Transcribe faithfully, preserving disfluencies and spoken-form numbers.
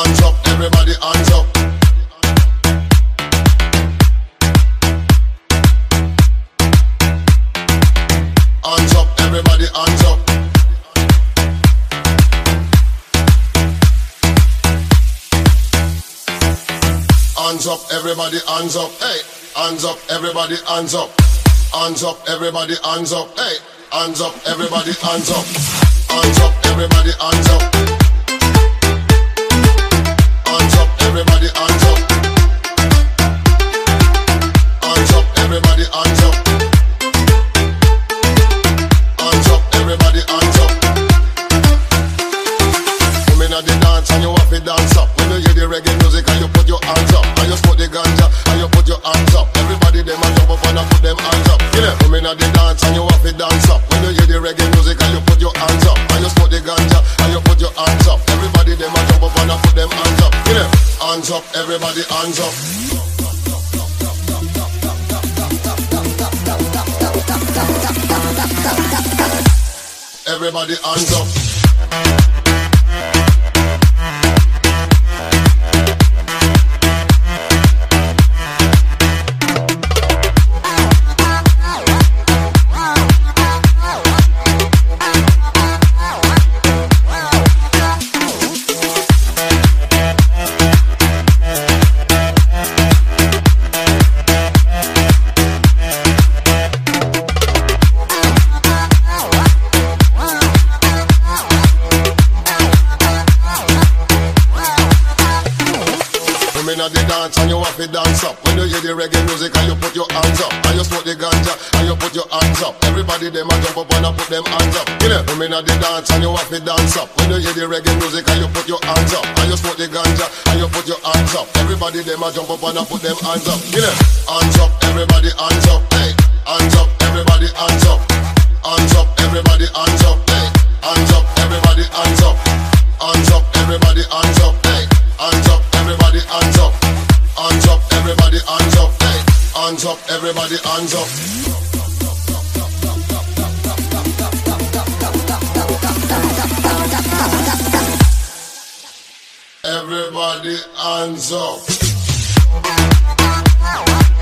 Hands up, everybody, hands up. Hands up, everybody, hands up. Hands up, everybody, hands up. Hey, hands up, everybody, hands up. Hands up, everybody, hands up. Hey, hands up, everybody, hands up. Hands up, everybody, hands up. Hands up, everybody, hands up. Hands up, everybody, hands up. Hands up, everybody, hands up. Come in at the dance and you have to dance up. When you hear the reggae music and you put your hands up. And you smoke the ganja and you put your hands up. Everybody them a jump up and a put them hands up. Yeah. Come in at the dance and you have to dance up. When you hear the reggae music and you put your hands up. And you smoke the ganja and you put your hands up. Everybody them a jump up and a put them hands up. Yeah. Hands up, everybody hands up. Everybody hands up. The dance and you have to dance up. When you hear the reggae music and you put your hands up. And you smoke the ganja and you put your hands up. Everybody them a jump up and a put them hands up. You know, come in at the dance and you have to dance up. When you hear the reggae music and you put your hands up. And you smoke the ganja and you put your hands up. Everybody them a jump up and a put them hands up. You know, hands up, everybody hands up. Hey, hands up, everybody hands up. Hands up, everybody hands up. Hey, hands up, everybody hands up. Hands up, everybody hands up. Hey, hands up, everybody hands up. Hands up, everybody hands up. Hey, hands up, everybody hands up. Everybody hands up.